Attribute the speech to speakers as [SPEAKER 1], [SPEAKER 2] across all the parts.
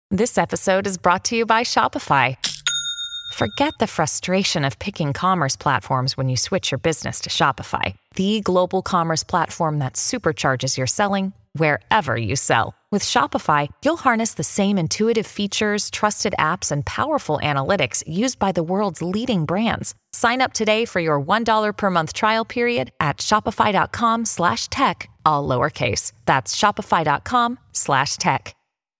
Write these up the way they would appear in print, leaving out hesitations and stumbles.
[SPEAKER 1] This episode is brought to you by Shopify. Forget the frustration of picking commerce platforms when you switch your business to Shopify, the global commerce platform that supercharges your selling wherever you sell. With Shopify, you'll harness the same intuitive features, trusted apps, and powerful analytics used by the world's leading brands. Sign up today for your $1 per month trial period at shopify.com/tech, all lowercase. That's shopify.com/tech.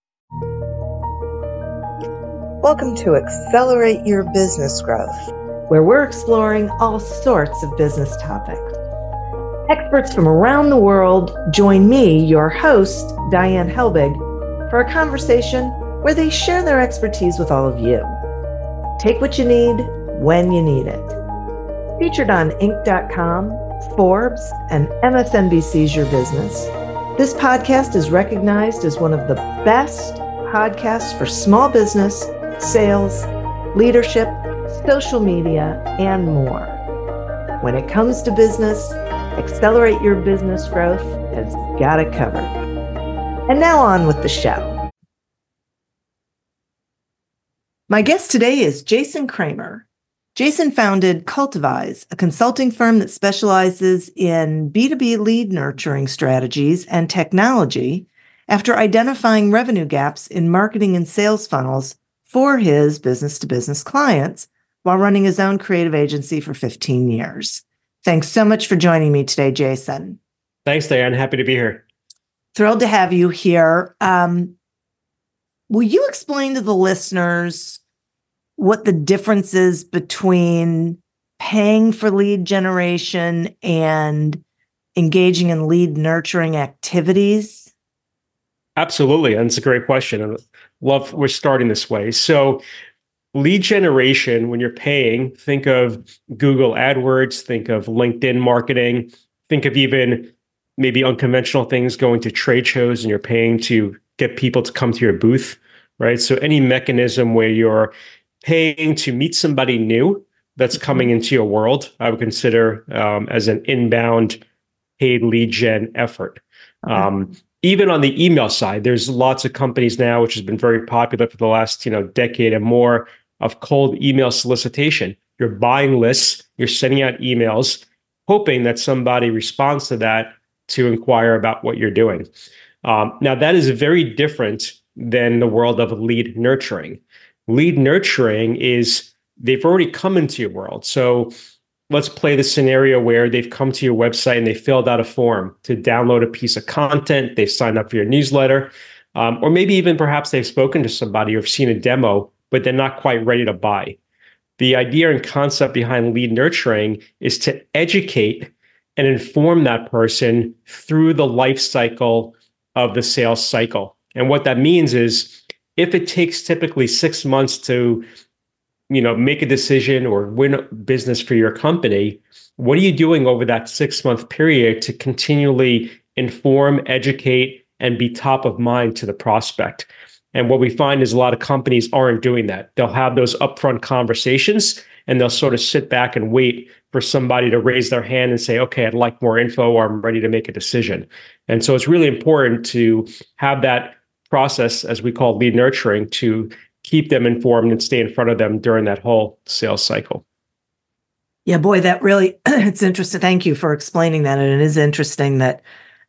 [SPEAKER 2] Welcome to Accelerate Your Business Growth,
[SPEAKER 3] where we're exploring all sorts of business topics. Experts from around the world join me, your host, Diane Helbig, for a conversation where they share their expertise with all of you. Take what you need when you need it. Featured on Inc.com, Forbes, and MSNBC's Your Business, this podcast is recognized as one of the best podcasts for small business, sales, leadership, social media, and more. When it comes to business, Accelerate Your Business Growth has got it covered. And now on with the show. My guest today is Jason Kramer. Jason founded Cultivize, a consulting firm that specializes in B2B lead nurturing strategies and technology after identifying revenue gaps in marketing and sales funnels for his business-to-business clients while running his own creative agency for 15 years. Thanks so much for joining me today, Jason.
[SPEAKER 4] Thanks, Diane. Happy to be here.
[SPEAKER 3] Thrilled to have you here. Will you explain to the listeners what the difference is between paying for lead generation and engaging in lead nurturing activities?
[SPEAKER 4] Absolutely. And it's a great question. I love we're starting this way. So lead generation, when you're paying, think of Google AdWords, think of LinkedIn marketing, think of even maybe unconventional things, going to trade shows and you're paying to get people to come to your booth, right? So any mechanism where you're paying to meet somebody new that's coming into your world, I would consider as an inbound paid lead gen effort. Even on the email side, there's lots of companies now, which has been very popular for the last decade and more, of cold email solicitation. You're buying lists, you're sending out emails, hoping that somebody responds to that to inquire about what you're doing. Now, that is very different than the world of lead nurturing. Lead nurturing is they've already come into your world. So let's play the scenario where they've come to your website and they filled out a form to download a piece of content. They've signed up for your newsletter, or maybe even perhaps they've spoken to somebody or seen a demo, but they're not quite ready to buy. The idea and concept behind lead nurturing is to educate and inform that person through the life cycle of the sales cycle. And what that means is if it takes typically 6 months to make a decision or win business for your company, what are you doing over that 6-month period to continually inform, educate, and be top of mind to the prospect? And what we find is a lot of companies aren't doing that. They'll have those upfront conversations and they'll sort of sit back and wait for somebody to raise their hand and say, okay, I'd like more info or I'm ready to make a decision. And so it's really important to have that process, as we call lead nurturing, to keep them informed and stay in front of them during that whole sales cycle.
[SPEAKER 3] Yeah, boy, that really, it's interesting. Thank you for explaining that. And it is interesting that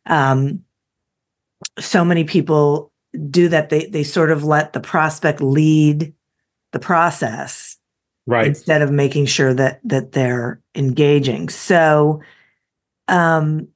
[SPEAKER 3] so many people do that. They sort of let the prospect lead the process,
[SPEAKER 4] right,
[SPEAKER 3] instead of making sure that they're engaging. So I'm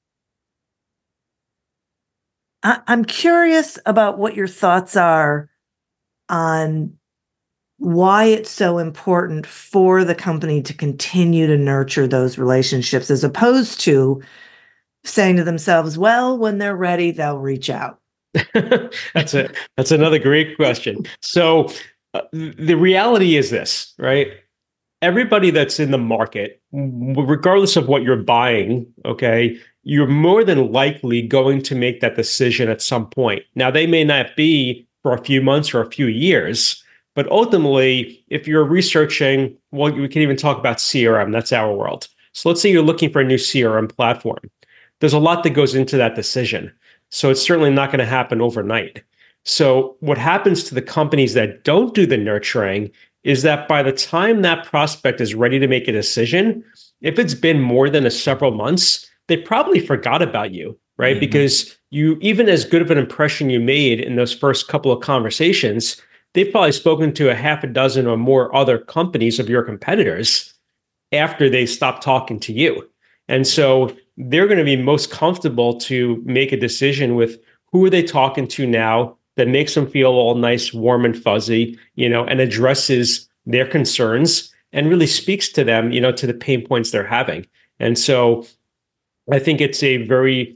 [SPEAKER 3] curious about what your thoughts are on why it's so important for the company to continue to nurture those relationships, as opposed to saying to themselves, well, when they're ready, they'll reach out.
[SPEAKER 4] That's another great question. So the reality is this, right? Everybody that's in the market, regardless of what you're buying, okay, you're more than likely going to make that decision at some point. Now, they may not be for a few months or a few years, but ultimately, if you're researching, well, we can even talk about CRM, that's our world. So let's say you're looking for a new CRM platform. There's a lot that goes into that decision. So it's certainly not going to happen overnight. So what happens to the companies that don't do the nurturing is that by the time that prospect is ready to make a decision, if it's been more than several months, they probably forgot about you, right? Because you, even as good of an impression you made in those first couple of conversations, they've probably spoken to a half a dozen or more other companies of your competitors after they stopped talking to you. And so they're going to be most comfortable to make a decision with who are they talking to now that makes them feel all nice, warm and fuzzy, and addresses their concerns and really speaks to them, to the pain points they're having. And so I think it's a very,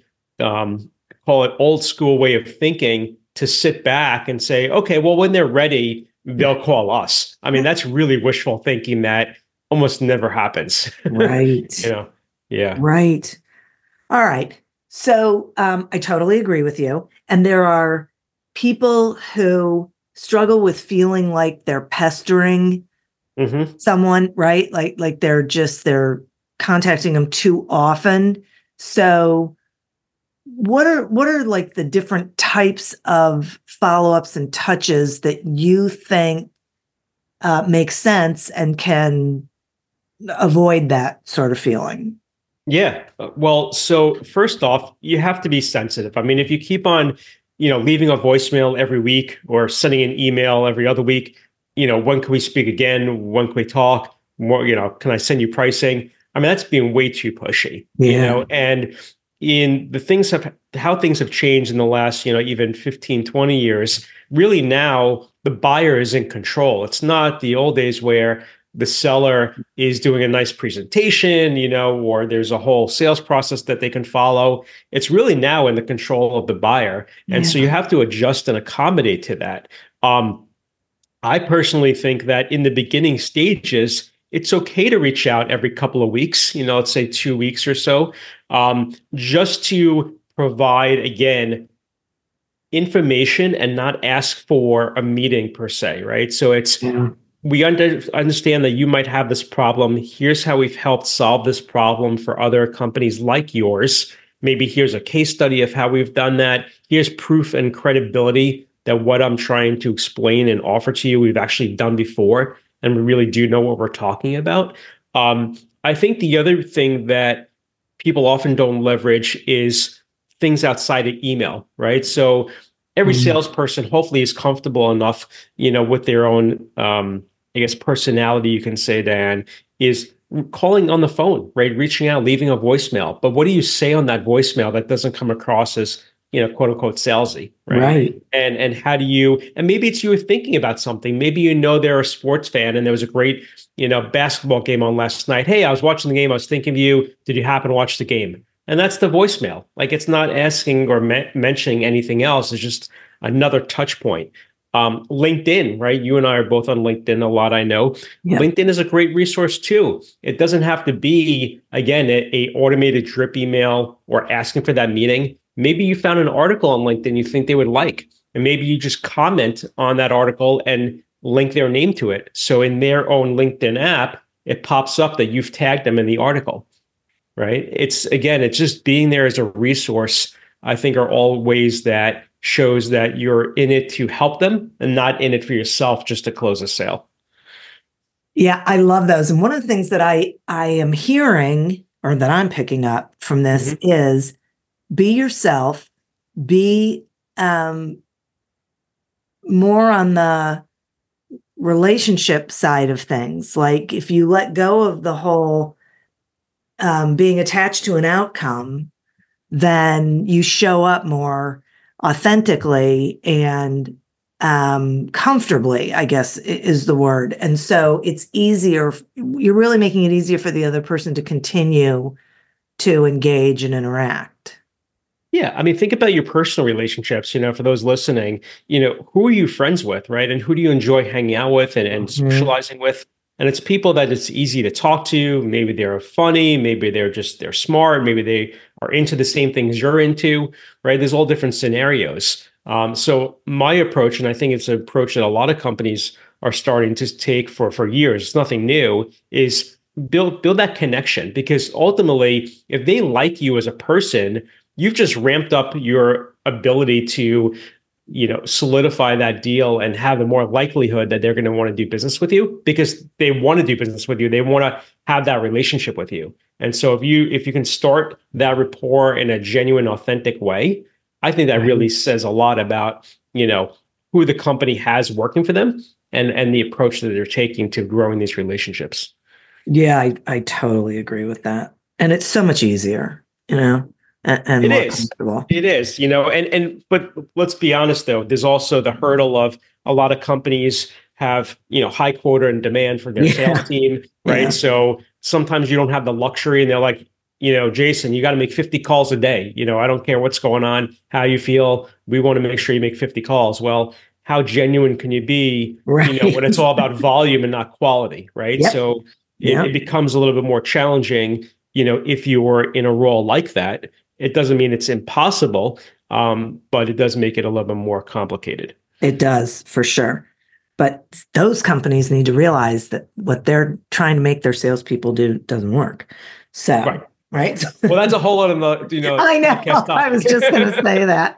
[SPEAKER 4] call it old school way of thinking, to sit back and say, okay, well, when they're ready, they'll call us. I mean, that's really wishful thinking that almost never happens.
[SPEAKER 3] Right.
[SPEAKER 4] Yeah.
[SPEAKER 3] Right. All right. So I totally agree with you. And there are people who struggle with feeling like they're pestering someone, right? Like they're contacting them too often. So what are like the different types of follow-ups and touches that you think make sense and can avoid that sort of feeling?
[SPEAKER 4] Yeah. Well, so first off, you have to be sensitive. I mean, if you keep on, leaving a voicemail every week or sending an email every other week, when can we speak again? When can we talk? More, can I send you pricing? I mean, that's being way too pushy, and in how things have changed in the last, even 15, 20 years, really now the buyer is in control. It's not the old days where the seller is doing a nice presentation, or there's a whole sales process that they can follow. It's really now in the control of the buyer. And so you have to adjust and accommodate to that. I personally think that in the beginning stages, it's okay to reach out every couple of weeks, let's say 2 weeks or so, just to provide, again, information and not ask for a meeting per se, right? So it's, we understand that you might have this problem. Here's how we've helped solve this problem for other companies like yours. Maybe here's a case study of how we've done that. Here's proof and credibility that what I'm trying to explain and offer to you, we've actually done before, and we really do know what we're talking about. I think the other thing that people often don't leverage is things outside of email, right? So every salesperson hopefully is comfortable enough, with their own, personality, you can say, Dan, is calling on the phone, right? Reaching out, leaving a voicemail. But what do you say on that voicemail that doesn't come across as, quote unquote, salesy, right? And how do you, and maybe it's you were thinking about something. Maybe they're a sports fan and there was a great, basketball game on last night. Hey, I was watching the game. I was thinking of you. Did you happen to watch the game? And that's the voicemail. Like, it's not asking or mentioning anything else. It's just another touch point. LinkedIn, right? You and I are both on LinkedIn a lot, I know. Yeah. LinkedIn is a great resource too. It doesn't have to be, again, a automated drip email or asking for that meeting. Maybe you found an article on LinkedIn you think they would like, and maybe you just comment on that article and link their name to it. So in their own LinkedIn app, it pops up that you've tagged them in the article, right? It's just being there as a resource, I think, are all ways that shows that you're in it to help them and not in it for yourself just to close a sale.
[SPEAKER 3] Yeah, I love those. And one of the things that I am hearing, or that I'm picking up from this, is be yourself, be more on the relationship side of things. Like, if you let go of the whole being attached to an outcome, then you show up more authentically and comfortably, I guess is the word. And so it's easier. You're really making it easier for the other person to continue to engage and interact.
[SPEAKER 4] Yeah. I mean, think about your personal relationships, for those listening, who are you friends with, right? And who do you enjoy hanging out with and socializing with? And it's people that it's easy to talk to. Maybe they're funny. Maybe they're smart. Maybe they are into the same things you're into, right? There's all different scenarios. So my approach, and I think it's an approach that a lot of companies are starting to take for years, it's nothing new, is build that connection. Because ultimately, if they like you as a person, you've just ramped up your ability to solidify that deal and have a more likelihood that they're going to want to do business with you because they want to do business with you. They want to have that relationship with you. And so if you can start that rapport in a genuine, authentic way, I think that really says a lot about, who the company has working for them and the approach that they're taking to growing these relationships.
[SPEAKER 3] Yeah, I totally agree with that. And it's so much easier, and
[SPEAKER 4] it
[SPEAKER 3] more
[SPEAKER 4] is.
[SPEAKER 3] comfortable.
[SPEAKER 4] It is, but let's be honest though, there's also the hurdle of a lot of companies have, high quota and demand for their sales team, right?
[SPEAKER 3] Yeah.
[SPEAKER 4] So sometimes you don't have the luxury and they're like, Jason, you got to make 50 calls a day. I don't care what's going on, how you feel. We want to make sure you make 50 calls. Well, how genuine can you be,
[SPEAKER 3] Right.
[SPEAKER 4] When it's all about volume and not quality, right?
[SPEAKER 3] Yep.
[SPEAKER 4] So it becomes a little bit more challenging, if you were in a role like that. It doesn't mean it's impossible, but it does make it a little bit more complicated.
[SPEAKER 3] It does, for sure. But those companies need to realize that what they're trying to make their salespeople do doesn't work. So, right?
[SPEAKER 4] Well, that's a whole lot of,
[SPEAKER 3] I know. I was just going to say that.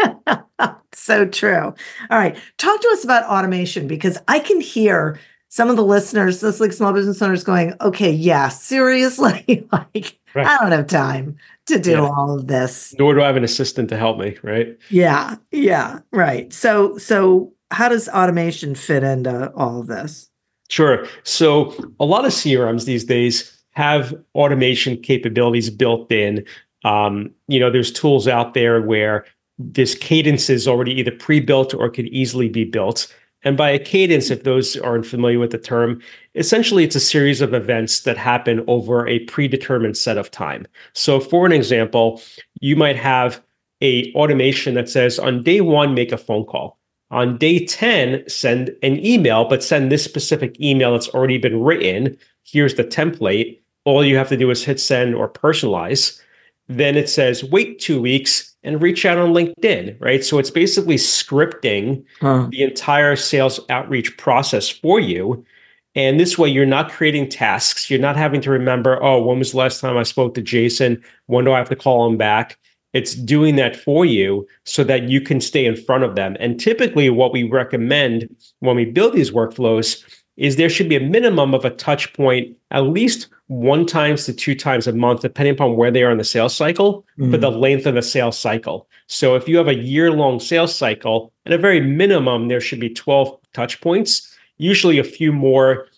[SPEAKER 3] So true. All right. Talk to us about automation, because I can hear some of the listeners, just like small business owners, going, okay, yeah, seriously, I don't have time to do all of this.
[SPEAKER 4] Nor do I have an assistant to help me, right?
[SPEAKER 3] Yeah, right. So how does automation fit into all of this?
[SPEAKER 4] Sure. So a lot of CRMs these days have automation capabilities built in. There's tools out there where this cadence is already either pre-built or could easily be built. And by a cadence, if those aren't familiar with the term, essentially it's a series of events that happen over a predetermined set of time. So for an example, you might have a automation that says on day 1, make a phone call. On day 10, send an email, but send this specific email that's already been written. Here's the template. All you have to do is hit send or personalize. Then it says, wait 2 weeks and reach out on LinkedIn, right? So it's basically scripting the entire sales outreach process for you. And this way, you're not creating tasks. You're not having to remember, when was the last time I spoke to Jason? When do I have to call him back? It's doing that for you so that you can stay in front of them. And typically what we recommend when we build these workflows is there should be a minimum of a touch point, at least 1 times to 2 times a month, depending upon where they are in the sales cycle, for the length of the sales cycle. So if you have a year-long sales cycle, at a very minimum, there should be 12 touch points, usually a few more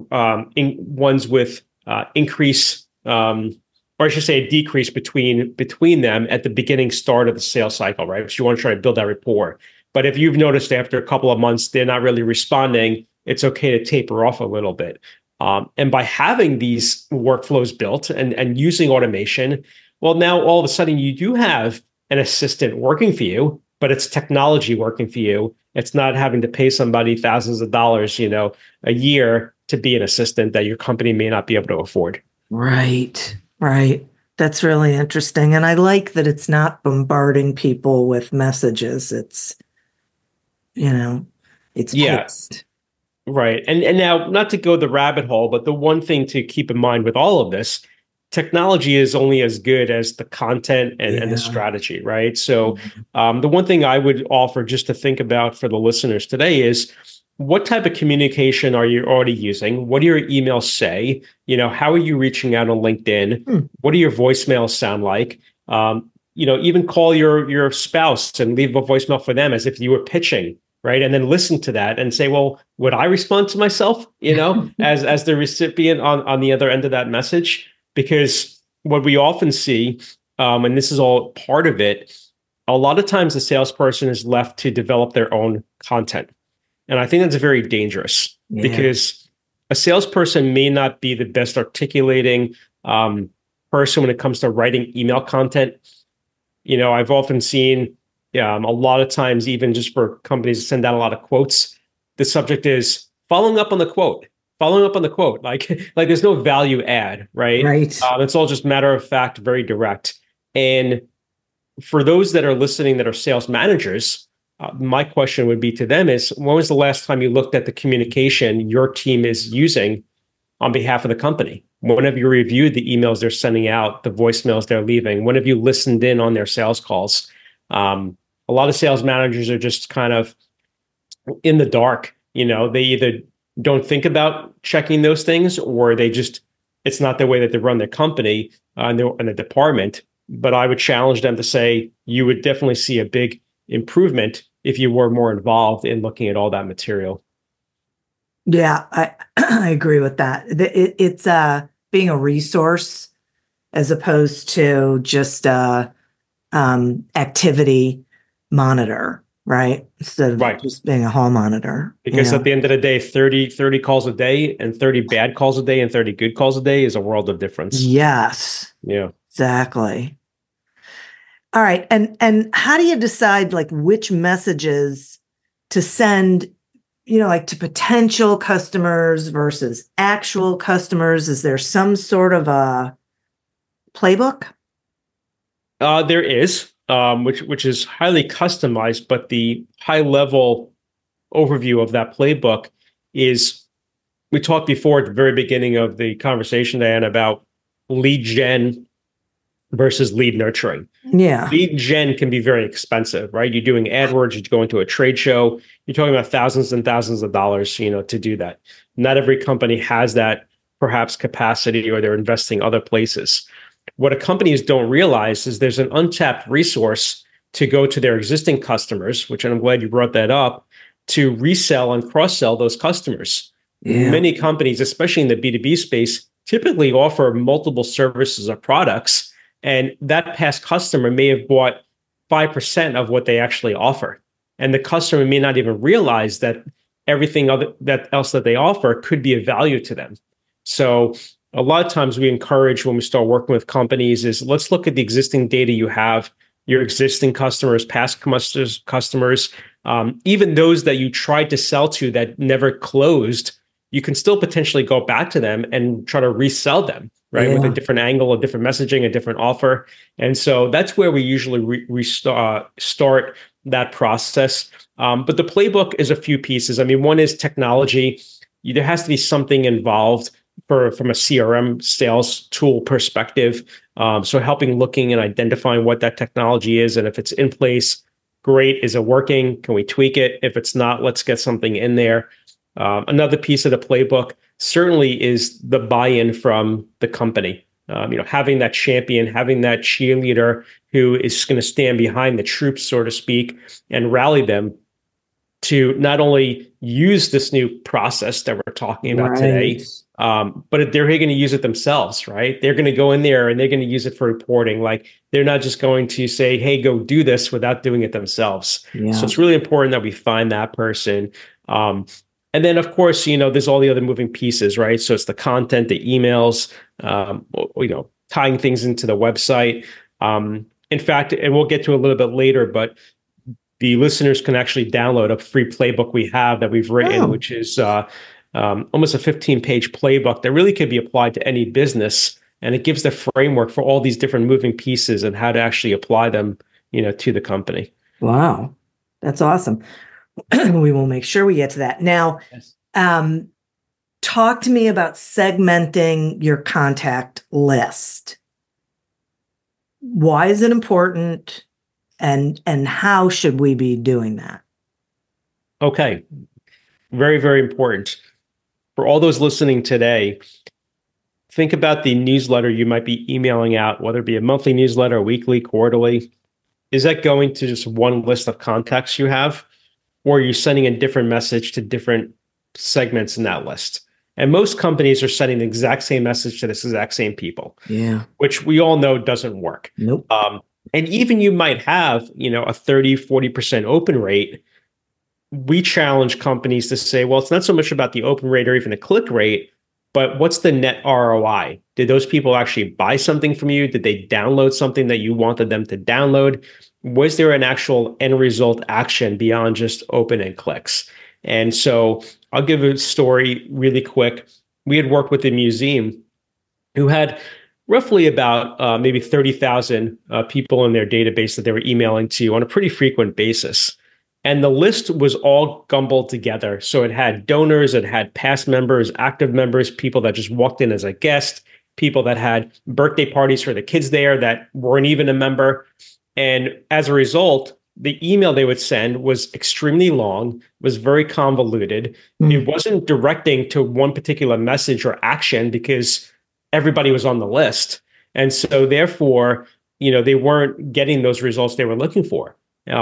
[SPEAKER 4] ones with increase, or I should say a decrease between them at the beginning start of the sales cycle, right? So you want to try to build that rapport. But if you've noticed after a couple of months, they're not really responding, it's okay to taper off a little bit. And by having these workflows built and using automation, well, now all of a sudden you do have an assistant working for you, but it's technology working for you. It's not having to pay somebody thousands of dollars, a year to be an assistant that your company may not be able to afford.
[SPEAKER 3] Right. That's really interesting. And I like that it's not bombarding people with messages. It's, it's paced.
[SPEAKER 4] Right. And now, not to go the rabbit hole, but the one thing to keep in mind with all of this, technology is only as good as the content and the strategy, right? So the one thing I would offer just to think about for the listeners today is, what type of communication are you already using? What do your emails say? How are you reaching out on LinkedIn? What do your voicemails sound like? Even call your spouse and leave a voicemail for them as if you were pitching, right? And then listen to that and say, well, would I respond to myself, as the recipient on the other end of that message? Because what we often see, and this is all part of it, a lot of times the salesperson is left to develop their own content. And I think that's very dangerous because a salesperson may not be the best articulating person when it comes to writing email content. I've often seen a lot of times, even just for companies to send out a lot of quotes, the subject is following up on the quote. Like there's no value add, right? It's all just matter of fact, very direct. And for those that are listening that are sales managers, my question would be to them is, when was the last time you looked at the communication your team is using on behalf of the company? When have you reviewed the emails they're sending out, the voicemails they're leaving? When have you listened in on their sales calls? a lot of sales managers are just kind of in the dark. They either don't think about checking those things, or it's not the way that they run their company and the department. But I would challenge them to say you would definitely see a big improvement if you were more involved in looking at all that material.
[SPEAKER 3] Yeah, I agree with that. It's being a resource as opposed to just a activity monitor, right? Instead of just being a hall monitor.
[SPEAKER 4] Because at the end of the day, 30 calls a day and 30 bad calls a day and 30 good calls a day is a world of difference.
[SPEAKER 3] Yes.
[SPEAKER 4] Yeah.
[SPEAKER 3] Exactly. All right. And how do you decide like which messages to send, like to potential customers versus actual customers? Is there some sort of a playbook?
[SPEAKER 4] There is, which is highly customized, but the high level overview of that playbook is, we talked before at the very beginning of the conversation, Diane, about lead gen versus lead nurturing.
[SPEAKER 3] Yeah.
[SPEAKER 4] Lead gen can be very expensive, right? You're doing AdWords, you're going to a trade show, you're talking about thousands and thousands of dollars, to do that. Not every company has that perhaps capacity, or they're investing other places. What companies don't realize is there's an untapped resource to go to their existing customers, which I'm glad you brought that up, to resell and cross-sell those customers. Yeah. Many companies, especially in the B2B space, typically offer multiple services or products, and that past customer may have bought 5% of what they actually offer. And the customer may not even realize that everything else that they offer could be of value to them. So a lot of times we encourage, when we start working with companies, is let's look at the existing data you have, your existing customers, past customers, even those that you tried to sell to that never closed. You can still potentially go back to them and try to resell them, right? Yeah. With a different angle, a different messaging, a different offer. And so that's where we usually start that process. But the playbook is a few pieces. I mean, one is technology. There has to be something involved from a CRM sales tool perspective. So looking and identifying what that technology is. And if it's in place, great. Is it working? Can we tweak it? If it's not, let's get something in there. Another piece of the playbook certainly is the buy-in from the company. Having that champion, having that cheerleader who is going to stand behind the troops, so to speak, and rally them to not only use this new process that we're talking about today, but they're going to use it themselves, right? They're going to go in there and they're going to use it for reporting. Like, they're not just going to say, hey, go do this, without doing it themselves. Yeah. So it's really important that we find that person. And then, of course, there's all the other moving pieces, right? So it's the content, the emails, tying things into the website. In fact, and we'll get to a little bit later, but the listeners can actually download a free playbook we have that we've written, which is almost a 15-page playbook that really could be applied to any business. And it gives the framework for all these different moving pieces and how to actually apply them, to the company.
[SPEAKER 3] Wow. That's awesome. We will make sure we get to that. Now, yes. Talk to me about segmenting your contact list. Why is it important, and how should we be doing that?
[SPEAKER 4] Okay. Very, very important. For all those listening today, think about the newsletter you might be emailing out, whether it be a monthly newsletter, weekly, quarterly. Is that going to just one list of contacts you have? Or are you sending a different message to different segments in that list? And most companies are sending the exact same message to the exact same people. Yeah. Which we all know doesn't work.
[SPEAKER 3] Nope.
[SPEAKER 4] And even you might have, a 30, 40% open rate. We challenge companies to say, well, it's not so much about the open rate or even the click rate, but what's the net ROI? Did those people actually buy something from you? Did they download something that you wanted them to download? Was there an actual end result action beyond just open and clicks? And so I'll give a story really quick. We had worked with a museum who had roughly about maybe 30,000 people in their database that they were emailing to on a pretty frequent basis. And the list was all gumbled together. So it had donors, it had past members, active members, people that just walked in as a guest, people that had birthday parties for the kids there that weren't even a member. And as a result, the email they would send was extremely long, was very convoluted. It wasn't directing to one particular message or action because everybody was on the list. And so therefore, they weren't getting those results they were looking for.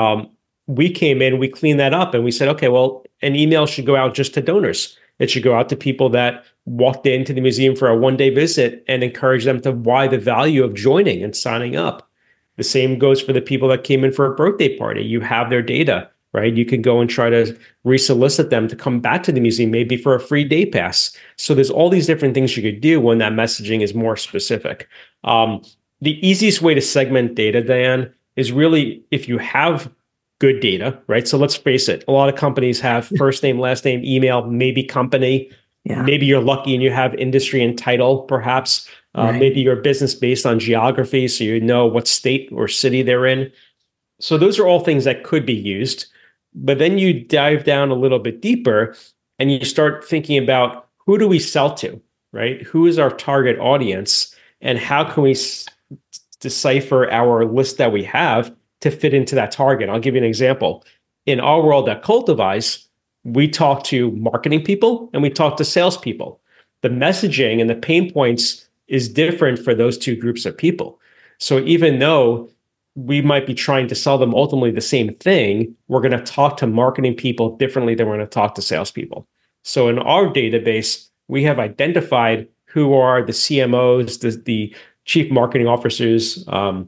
[SPEAKER 4] We came in, we cleaned that up, and we said, okay, well, an email should go out just to donors. It should go out to people that walked into the museum for a one-day visit and encourage them to why the value of joining and signing up. The same goes for the people that came in for a birthday party. You have their data, right? You can go and try to resolicit them to come back to the museum, maybe for a free day pass. So there's all these different things you could do when that messaging is more specific. The easiest way to segment data, Diane, is really if you have good data, right? So let's face it, a lot of companies have first name, last name, email, maybe company. Yeah. Maybe you're lucky and you have industry and title, perhaps. Right. Maybe your business based on geography, so you know what state or city they're in. So those are all things that could be used. But then you dive down a little bit deeper and you start thinking about who do we sell to, right? Who is our target audience and how can we decipher our list that we have to fit into that target? I'll give you an example. In our world at Cultivize, we talk to marketing people and we talk to salespeople. The messaging and the pain points is different for those two groups of people. So even though we might be trying to sell them ultimately the same thing, we're going to talk to marketing people differently than we're going to talk to salespeople. So in our database, we have identified who are the CMOs, the chief marketing officers,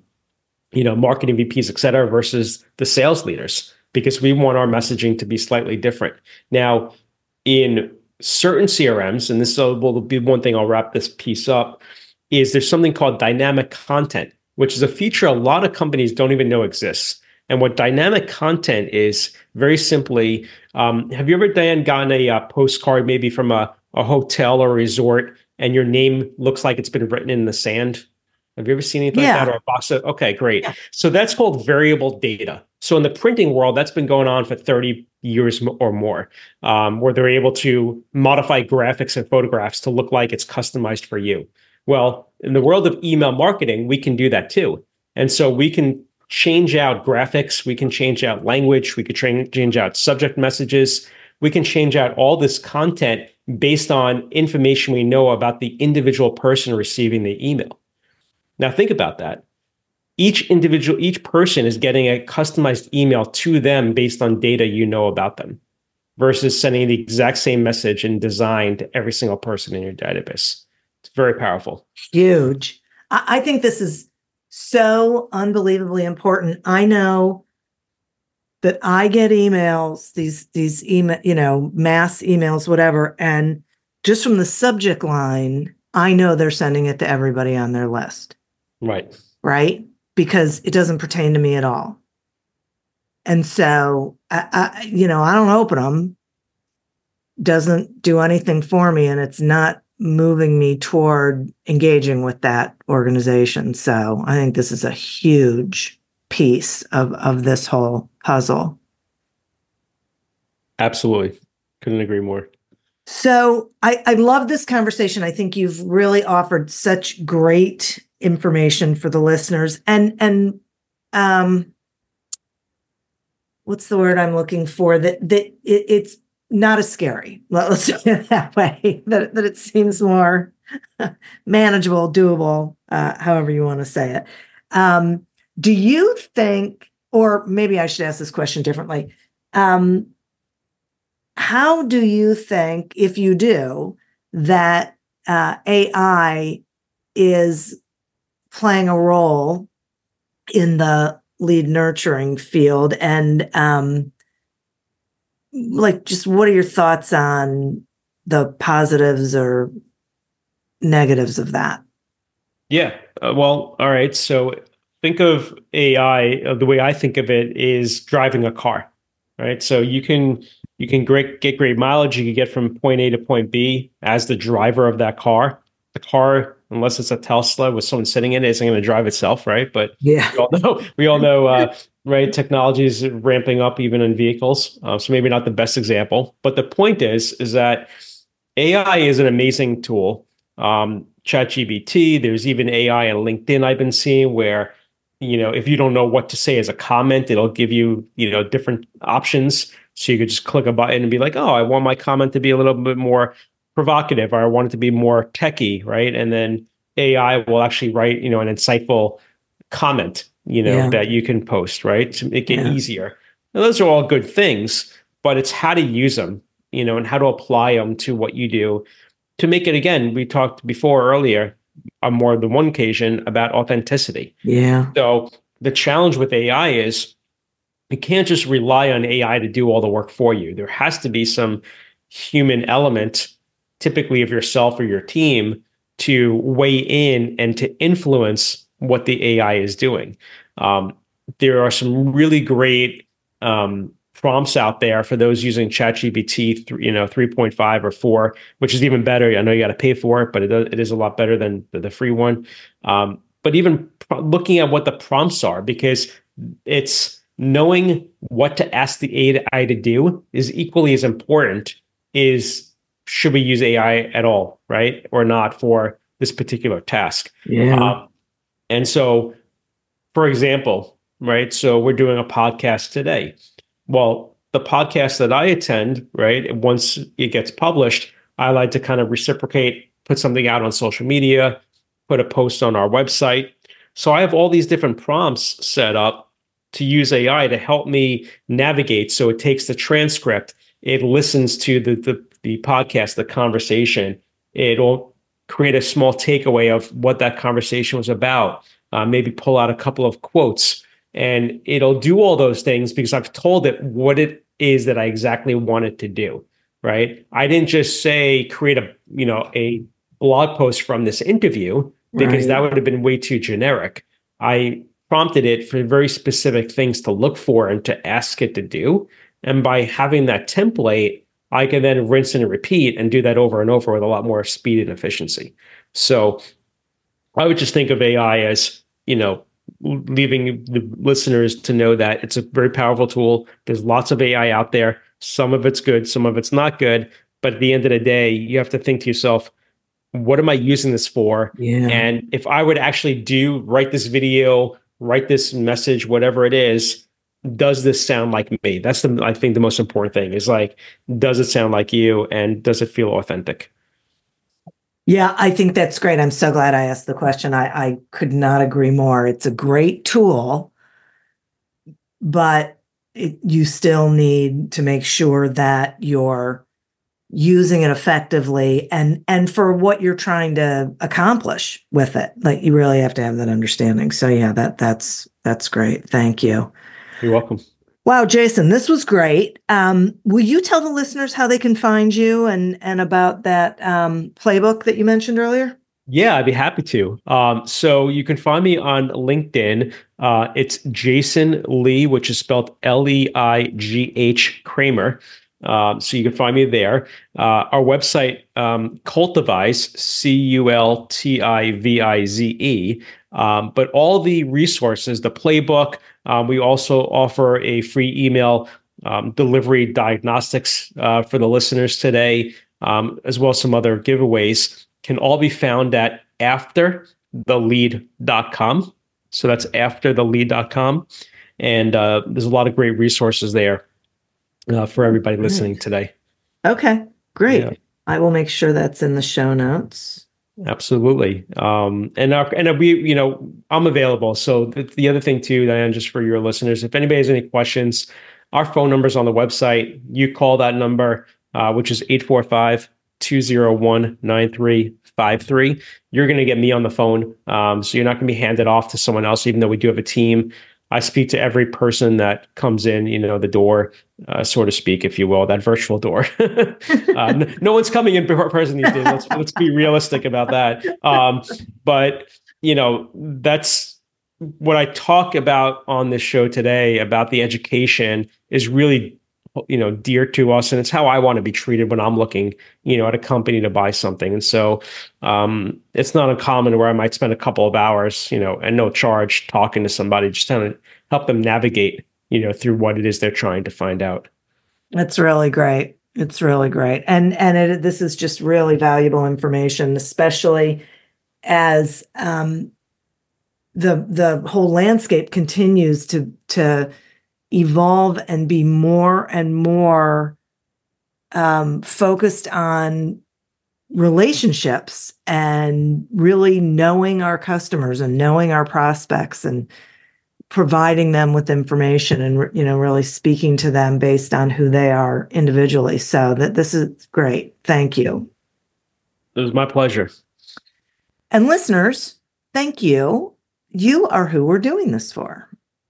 [SPEAKER 4] marketing VPs, et cetera, versus the sales leaders, because we want our messaging to be slightly different. Now, in certain CRMs, and this will be one thing I'll wrap this piece up, is there's something called dynamic content, which is a feature a lot of companies don't even know exists. And what dynamic content is, very simply, have you ever, Diane, gotten a postcard maybe from a hotel or resort and your name looks like it's been written in the sand? Have you ever seen anything like that? Or a box of, okay, great. Yeah. So that's called variable data. So in the printing world, that's been going on for 30 years or more, where they're able to modify graphics and photographs to look like it's customized for you. Well, in the world of email marketing, we can do that too. And so we can change out graphics, we can change out language, we could change out subject messages, we can change out all this content based on information we know about the individual person receiving the email. Now think about that. Each person is getting a customized email to them based on data you know about them, versus sending the exact same message and design to every single person in your database. It's very powerful.
[SPEAKER 3] Huge. I think this is so unbelievably important. I know that I get emails, these email, mass emails, whatever, and just from the subject line, I know they're sending it to everybody on their list.
[SPEAKER 4] Right.
[SPEAKER 3] Right? Because it doesn't pertain to me at all. And so, I don't open them, doesn't do anything for me, and it's not moving me toward engaging with that organization. So I think this is a huge piece of this whole puzzle.
[SPEAKER 4] Absolutely. Couldn't agree more.
[SPEAKER 3] So I love this conversation. I think you've really offered such great information for the listeners. And what's the word I'm looking for? That it's not as scary. Let's say it that way. That it seems more manageable, doable, however you want to say it. Do you think, or maybe I should ask this question differently, how do you think, if you do, that AI is playing a role in the lead nurturing field? And just what are your thoughts on the positives or negatives of that? Yeah.
[SPEAKER 4] Well, all right. So think of AI, the way I think of it is driving a car, right? So you can get great mileage. You can get from point A to point B as the driver of that car. The car, unless it's a Tesla with someone sitting in it, isn't going to drive itself, right? But yeah, we all know, right? Technology is ramping up even in vehicles. So maybe not the best example, but the point is that AI is an amazing tool. ChatGPT, there's even AI on LinkedIn I've been seeing where, if you don't know what to say as a comment, it'll give you, different options. So you could just click a button and be like, oh, I want my comment to be a little bit more provocative, or I want it to be more techie, right? And then AI will actually write, an insightful comment, that you can post, right? To make it easier. Now, those are all good things, but it's how to use them, and how to apply them to what you do to make it, again, we talked before earlier on more than one occasion about authenticity.
[SPEAKER 3] Yeah.
[SPEAKER 4] So the challenge with AI is you can't just rely on AI to do all the work for you. There has to be some human element, typically of yourself or your team, to weigh in and to influence what the AI is doing. There are some really great prompts out there for those using ChatGPT, 3.5 or 4, which is even better. I know you got to pay for it, but it is a lot better than the free one. But even looking at what the prompts are, because it's knowing what to ask the AI to do is equally as important is, should we use AI at all, right? Or not for this particular task.
[SPEAKER 3] Yeah.
[SPEAKER 4] And so, for example, right? So we're doing a podcast today. Well, the podcast that I attend, right, once it gets published, I like to kind of reciprocate, put something out on social media, put a post on our website. So I have all these different prompts set up to use AI to help me navigate. So it takes the transcript, it listens to the podcast, the conversation. It'll create a small takeaway of what that conversation was about, maybe pull out a couple of quotes. And it'll do all those things because I've told it what it is that I exactly want it to do, right? I didn't just say create a blog post from this interview, because that would have been way too generic. I prompted it for very specific things to look for and to ask it to do. And by having that template, I can then rinse and repeat and do that over and over with a lot more speed and efficiency. So I would just think of AI as, leaving the listeners to know that it's a very powerful tool. There's lots of AI out there. Some of it's good, some of it's not good. But at the end of the day, you have to think to yourself, what am I using this for?
[SPEAKER 3] Yeah.
[SPEAKER 4] And if I would actually write this video, write this message, whatever it is, does this sound like me? That's I think the most important thing is, like, does it sound like you, and does it feel authentic?
[SPEAKER 3] Yeah, I think that's great. I'm so glad I asked the question. I could not agree more. It's a great tool, but you still need to make sure that you're using it effectively and for what you're trying to accomplish with it. Like, you really have to have that understanding. So yeah, that's great. Thank you.
[SPEAKER 4] You're welcome.
[SPEAKER 3] Wow, Jason, this was great. Will you tell the listeners how they can find you and about that playbook that you mentioned earlier?
[SPEAKER 4] Yeah, I'd be happy to. So you can find me on LinkedIn. It's Jason Lee, which is spelled Leigh Kramer. So you can find me there. Our website, Cultivize, Cultivize. But all the resources, the playbook, we also offer a free email delivery diagnostics for the listeners today, as well as some other giveaways, can all be found at afterthelead.com. So that's afterthelead.com. And there's a lot of great resources there for everybody listening today.
[SPEAKER 3] Okay, great.
[SPEAKER 4] Yeah.
[SPEAKER 3] I will make sure that's in the show notes.
[SPEAKER 4] Absolutely. I'm available. So the other thing too, Diane, just for your listeners, if anybody has any questions, our phone number is on the website. You call that number, which is 845-201-9353. You're going to get me on the phone. So you're not going to be handed off to someone else, even though we do have a team. I speak to every person that comes in, the door, so to speak, if you will, that virtual door. No one's coming in person these days. Let's be realistic about that. But that's what I talk about on this show today about the education is really, dear to us, and it's how I want to be treated when I'm looking, at a company to buy something. And so it's not uncommon where I might spend a couple of hours, and no charge talking to somebody, just trying to help them navigate, through what it is they're trying to find out.
[SPEAKER 3] That's really great. It's really great. And this is just really valuable information, especially as the whole landscape continues to evolve and be more and more focused on relationships and really knowing our customers and knowing our prospects and providing them with information and, really speaking to them based on who they are individually. So this is great. Thank you.
[SPEAKER 4] It was my pleasure.
[SPEAKER 3] And listeners, thank you. You are who we're doing this for.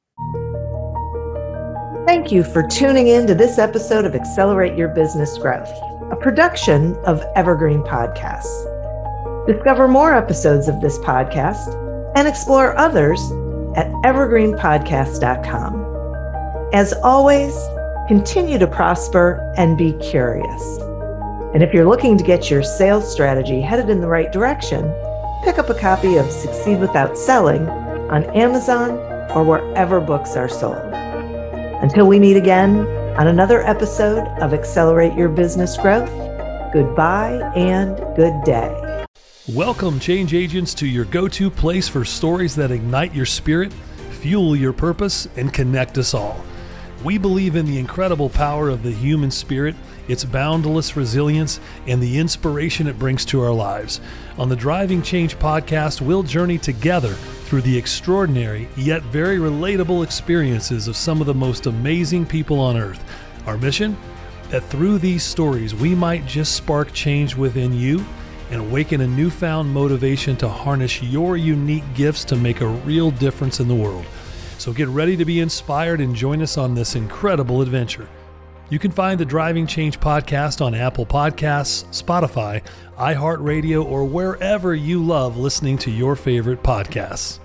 [SPEAKER 3] Thank you for tuning in to this episode of Accelerate Your Business Growth, a production of Evergreen Podcasts. Discover more episodes of this podcast and explore others at evergreenpodcast.com. As always, continue to prosper and be curious. And if you're looking to get your sales strategy headed in the right direction, pick up a copy of Succeed Without Selling on Amazon or wherever books are sold. Until we meet again on another episode of Accelerate Your Business Growth, goodbye and good day.
[SPEAKER 5] Welcome, change agents, to your go-to place for stories that ignite your spirit, fuel your purpose, and connect us all. We believe in the incredible power of the human spirit, its boundless resilience, and the inspiration it brings to our lives. On the Driving Change podcast, we'll journey together through the extraordinary yet very relatable experiences of some of the most amazing people on earth. Our mission? That through these stories, we might just spark change within you and awaken a newfound motivation to harness your unique gifts to make a real difference in the world. So get ready to be inspired and join us on this incredible adventure. You can find the Driving Change podcast on Apple Podcasts, Spotify, iHeartRadio, or wherever you love listening to your favorite podcasts.